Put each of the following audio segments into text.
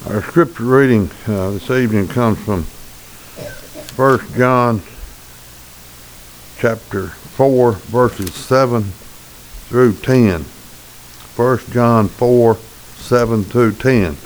Our scripture reading this evening comes from 1 John chapter 4, verses 7 through 10. 1 John 4, 7 through 10.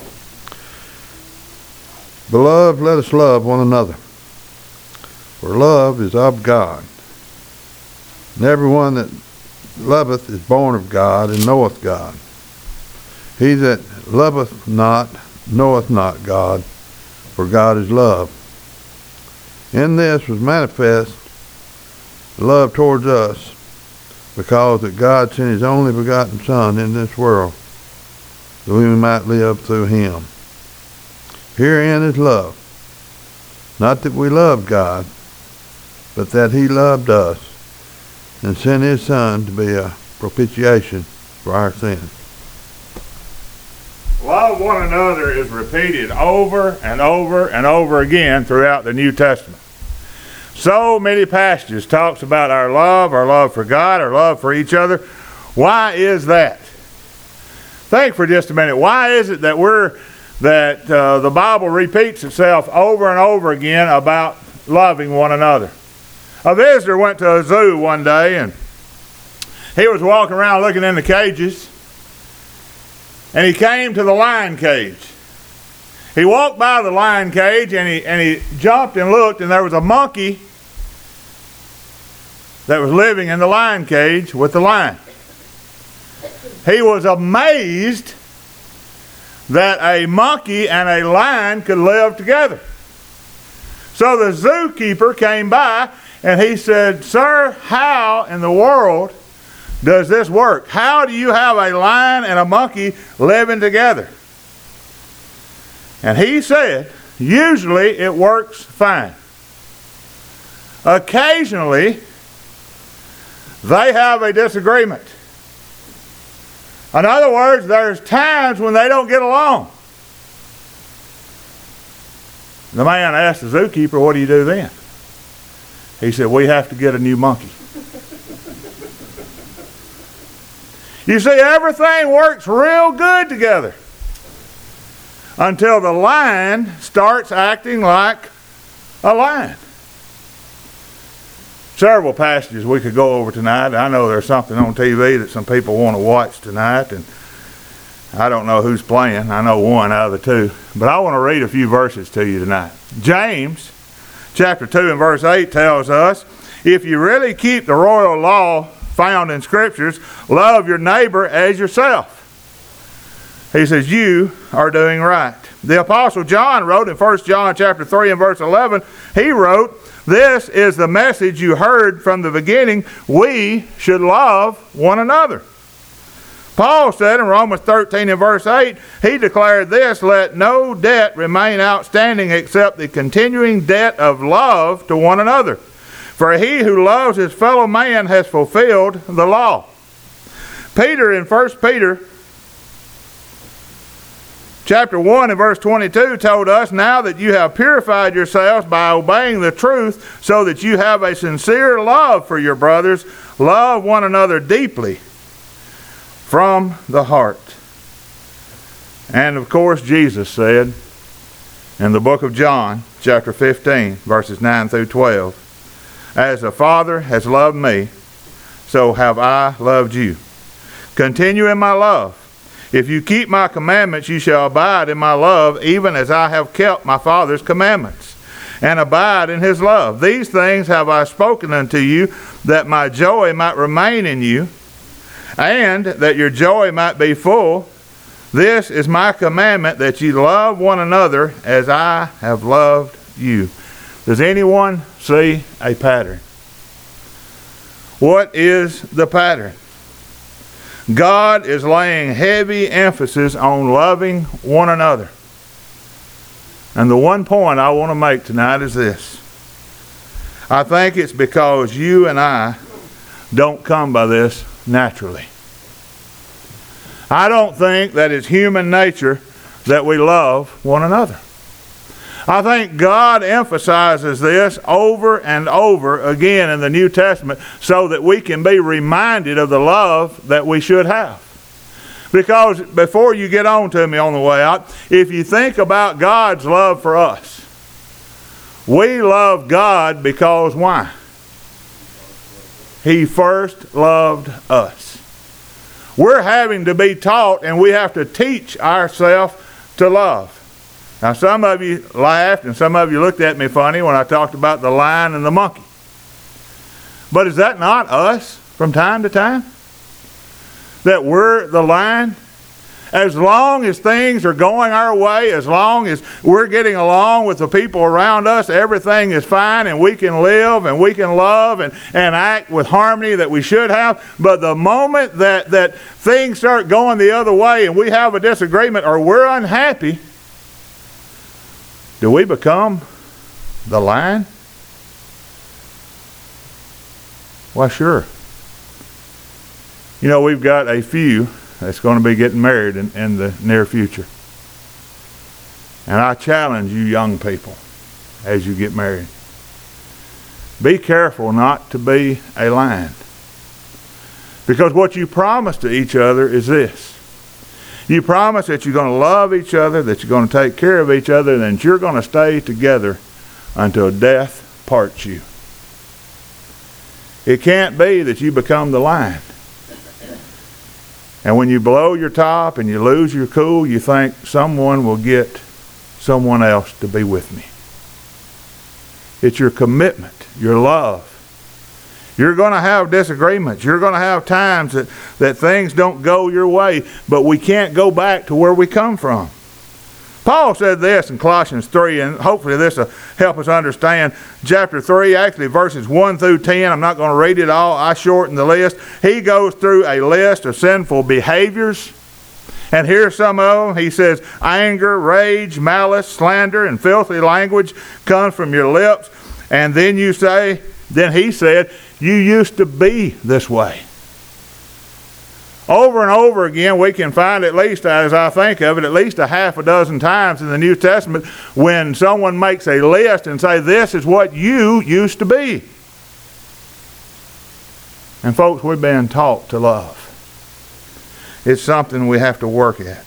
Beloved, let us love one another, for love is of God. And everyone that loveth is born of God and knoweth God. He that loveth not knoweth not God, for God is love. In this was manifest love towards us, because that God sent his only begotten Son in this world, that we might live through him. Herein is love, not that we loved God, but that he loved us, and sent his Son to be a propitiation for our sins. Love one another is repeated over and over and over again throughout the New Testament. So many passages talks about our love for God, our love for each other. Why is that? Think for just a minute. Why is it that the Bible repeats itself over and over again about loving one another? A visitor went to a zoo one day, and he was walking around looking in the cages, and he came to the lion cage. He walked by the lion cage, and he jumped and looked, and there was a monkey that was living in the lion cage with the lion. He was amazed that a monkey and a lion could live together. So the zookeeper came by, and he said, "Sir, how in the world does this work? How do you have a lion and a monkey living together?" And he said, "Usually it works fine. Occasionally, they have a disagreement. In other words, there's times when they don't get along." The man asked the zookeeper, "What do you do then?" He said, "We have to get a new monkey." You see, everything works real good together until the lion starts acting like a lion. Several passages we could go over tonight. I know there's something on TV that some people want to watch tonight, and I don't know who's playing. I know one out of the two. But I want to read a few verses to you tonight. James chapter 2 and verse 8 tells us, if you really keep the royal law found in scriptures, love your neighbor as yourself. He says, you are doing right. The Apostle John wrote in 1 John chapter 3 and verse 11, he wrote, this is the message you heard from the beginning. We should love one another. Paul said in Romans 13 and verse 8, he declared this, let no debt remain outstanding except the continuing debt of love to one another. For he who loves his fellow man has fulfilled the law. Peter in 1 Peter chapter 1 and verse 22 told us, now that you have purified yourselves by obeying the truth, so that you have a sincere love for your brothers, love one another deeply from the heart. And of course Jesus said in the book of John chapter 15 verses 9 through 12, as the Father has loved me, so have I loved you. Continue in my love. If you keep my commandments, you shall abide in my love, even as I have kept my Father's commandments, and abide in his love. These things have I spoken unto you, that my joy might remain in you, and that your joy might be full. This is my commandment, that you love one another as I have loved you. Does anyone see a pattern? What is the pattern? God is laying heavy emphasis on loving one another. And the one point I want to make tonight is this. I think it's because you and I don't come by this naturally. I don't think that it's human nature that we love one another. I think God emphasizes this over and over again in the New Testament so that we can be reminded of the love that we should have. Because before you get on to me on the way out, if you think about God's love for us, we love God because why? He first loved us. We're having to be taught, and we have to teach ourselves to love. Now, some of you laughed and some of you looked at me funny when I talked about the lion and the monkey. But is that not us from time to time? That we're the lion? As long as things are going our way, as long as we're getting along with the people around us, everything is fine and we can live and we can love and act with harmony that we should have. But the moment that things start going the other way and we have a disagreement or we're unhappy, do we become the lion? Why, sure. You know, we've got a few that's going to be getting married in the near future. And I challenge you young people as you get married. Be careful not to be a lion. Because what you promise to each other is this. You promise that you're going to love each other, that you're going to take care of each other, and that you're going to stay together until death parts you. It can't be that you become the lion. And when you blow your top and you lose your cool, you think someone will get someone else to be with me. It's your commitment, your love. You're going to have disagreements. You're going to have times that things don't go your way, but we can't go back to where we come from. Paul said this in Colossians 3, and hopefully this will help us understand. Chapter 3, actually verses 1 through 10. I'm not going to read it all. I shortened the list. He goes through a list of sinful behaviors. And here's some of them. He says, anger, rage, malice, slander, and filthy language comes from your lips. And then he said, you used to be this way. Over and over again, we can find at least, as I think of it, at least a half a dozen times in the New Testament when someone makes a list and say, this is what you used to be. And folks, we've been taught to love. It's something we have to work at.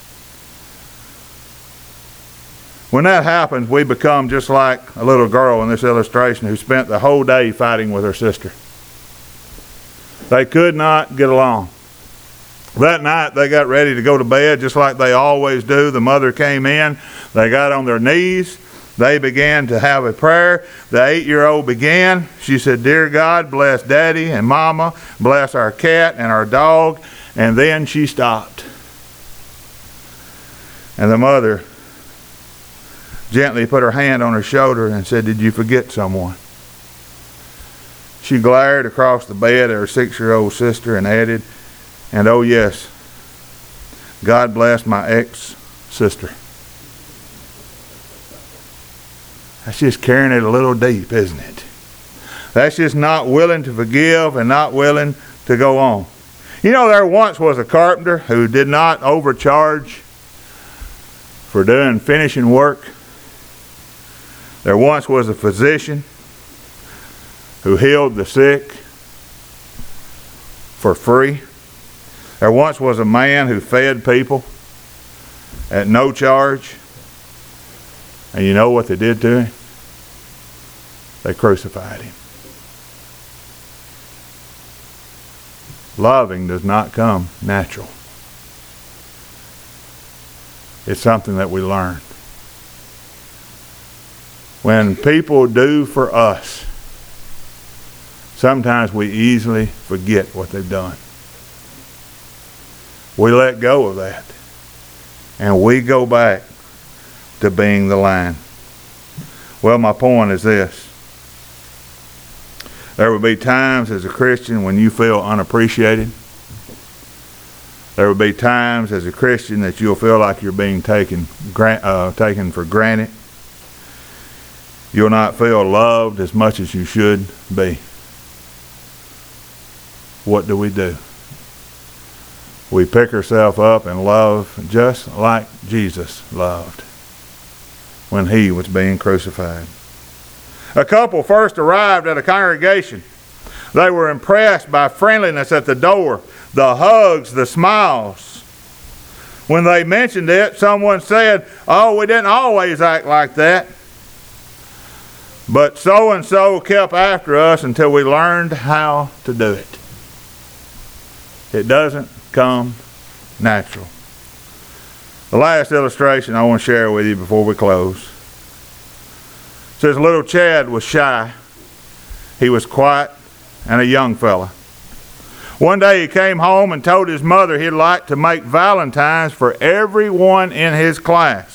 When that happens, we become just like a little girl in this illustration who spent the whole day fighting with her sister. They could not get along. That night they got ready to go to bed just like they always do. The mother came in. They got on their knees. They began to have a prayer. The 8-year-old began. She said, Dear God, bless Daddy and Mama. Bless our cat and our dog. And then she stopped. And the mother gently put her hand on her shoulder and said, Did you forget someone? She glared across the bed at her 6-year-old sister and added, and oh yes, God bless my ex-sister. That's just carrying it a little deep, isn't it? That's just not willing to forgive and not willing to go on. You know, there once was a carpenter who did not overcharge for doing finishing work. There once was a physician who healed the sick for free. There once was a man who fed people at no charge. And you know what they did to him? They crucified him. Loving does not come natural. It's something that we learn. When people do for us, sometimes we easily forget what they've done. We let go of that. And we go back to being the lion. Well, my point is this. There will be times as a Christian when you feel unappreciated. There will be times as a Christian that you'll feel like you're being taken for granted. You'll not feel loved as much as you should be. What do? We pick ourselves up and love just like Jesus loved when he was being crucified. A couple first arrived at a congregation. They were impressed by friendliness at the door, the hugs, the smiles. When they mentioned it, someone said, "Oh, we didn't always act like that. But so-and-so kept after us until we learned how to do it." It doesn't come natural. The last illustration I want to share with you before we close. It says little Chad was shy. He was quiet and a young fella. One day he came home and told his mother he'd like to make valentines for everyone in his class.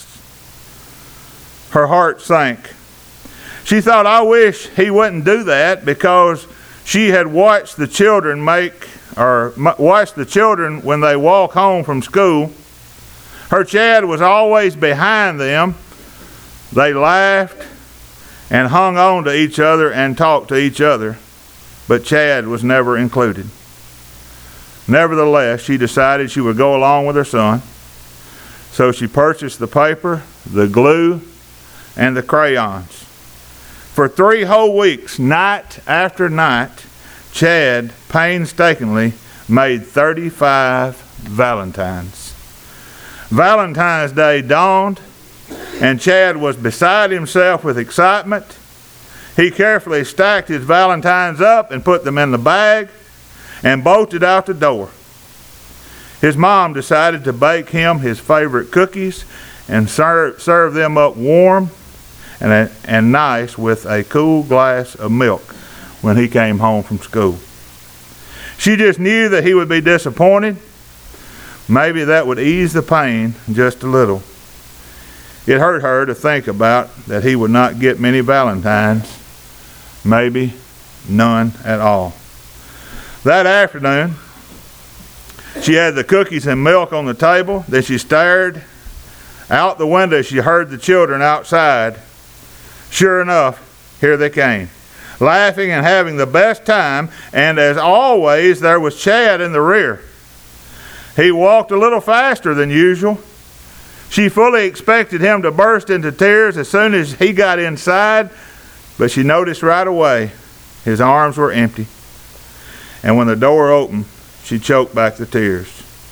Her heart sank. She thought, I wish he wouldn't do that, because she had watched the children watch the children when they walk home from school. Her Chad was always behind them. They laughed and hung on to each other and talked to each other, but Chad was never included. Nevertheless, she decided she would go along with her son. So she purchased the paper, the glue, and the crayons. For 3 whole weeks, night after night, Chad painstakingly made 35 valentines. Valentine's Day dawned, and Chad was beside himself with excitement. He carefully stacked his valentines up and put them in the bag and bolted out the door. His mom decided to bake him his favorite cookies and serve them up warm and nice with a cool glass of milk when he came home from school. She just knew that he would be disappointed. Maybe that would ease the pain just a little. It hurt her to think about that he would not get many valentines, maybe none at all. That afternoon, she had the cookies and milk on the table. Then she stared out the window. She heard the children outside. Sure enough, here they came, laughing and having the best time, and as always, there was Chad in the rear. He walked a little faster than usual. She fully expected him to burst into tears as soon as he got inside, but she noticed right away his arms were empty. And when the door opened, she choked back the tears.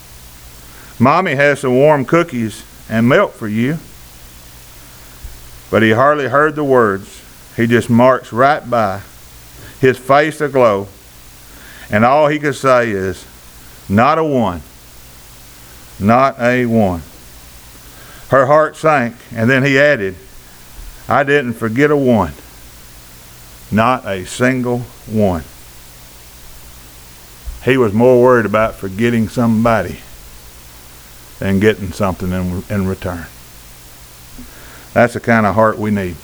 "Mommy has some warm cookies and milk for you." But he hardly heard the words. He just marched right by, his face aglow, and all he could say is, "Not a one. Not a one." Her heart sank, and then he added, "I didn't forget a one. Not a single one." He was more worried about forgetting somebody than getting something in return. That's the kind of heart we need.